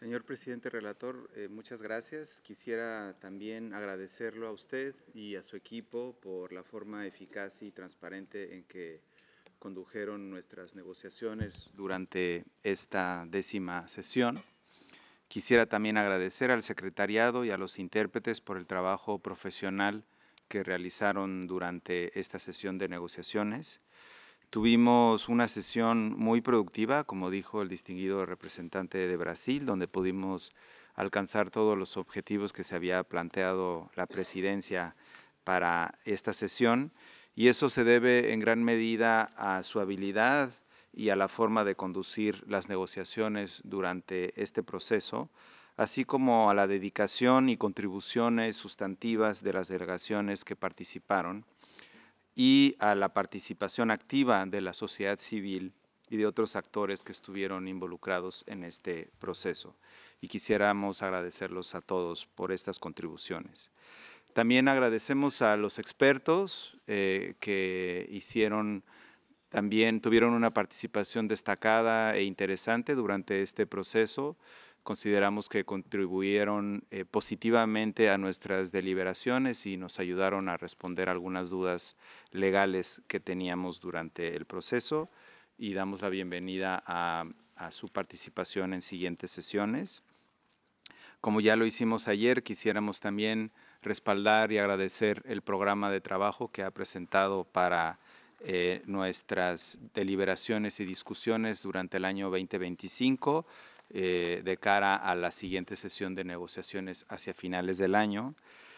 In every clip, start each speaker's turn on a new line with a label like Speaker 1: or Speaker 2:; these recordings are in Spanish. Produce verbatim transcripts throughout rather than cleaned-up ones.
Speaker 1: Señor presidente relator, eh, muchas gracias. Quisiera también agradecerlo a usted y a su equipo por la forma eficaz y transparente en que condujeron nuestras negociaciones durante esta décima sesión. Quisiera también agradecer al secretariado y a los intérpretes por el trabajo profesional que realizaron durante esta sesión de negociaciones. Tuvimos una sesión muy productiva, como dijo el distinguido representante de Brasil, donde pudimos alcanzar todos los objetivos que se había planteado la presidencia para esta sesión, y eso se debe en gran medida a su habilidad y a la forma de conducir las negociaciones durante este proceso, así como a la dedicación y contribuciones sustantivas de las delegaciones que participaron, y a la participación activa de la sociedad civil y de otros actores que estuvieron involucrados en este proceso. Y quisiéramos agradecerlos a todos por estas contribuciones. También agradecemos a los expertos eh, que hicieron, también tuvieron una participación destacada e interesante durante este proceso. Consideramos que contribuyeron eh, positivamente a nuestras deliberaciones y nos ayudaron a responder algunas dudas legales que teníamos durante el proceso, y damos la bienvenida a, a su participación en siguientes sesiones. Como ya lo hicimos ayer, quisiéramos también respaldar y agradecer el programa de trabajo que ha presentado para eh, nuestras deliberaciones y discusiones durante el año veinte veinticinco, eh, de cara a la siguiente sesión de negociaciones hacia finales del año.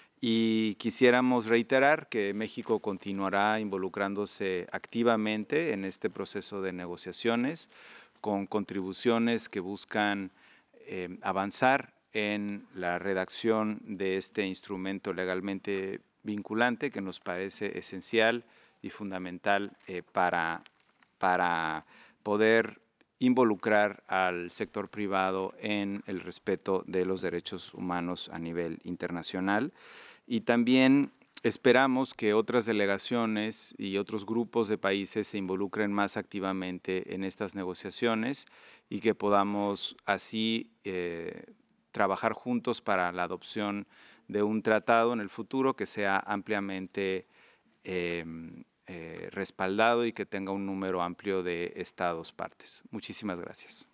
Speaker 1: Y quisiéramos reiterar que México continuará involucrándose activamente en este proceso de negociaciones con contribuciones que buscan eh, avanzar en la redacción de este instrumento legalmente vinculante que nos parece esencial y fundamental eh, para, para poder involucrar al sector privado en el respeto de los derechos humanos a nivel internacional. Y también esperamos que otras delegaciones y otros grupos de países se involucren más activamente en estas negociaciones y que podamos así eh, trabajar juntos para la adopción de un tratado en el futuro que sea ampliamente eh, eh, respaldado y que tenga un número amplio de estados partes. Muchísimas gracias.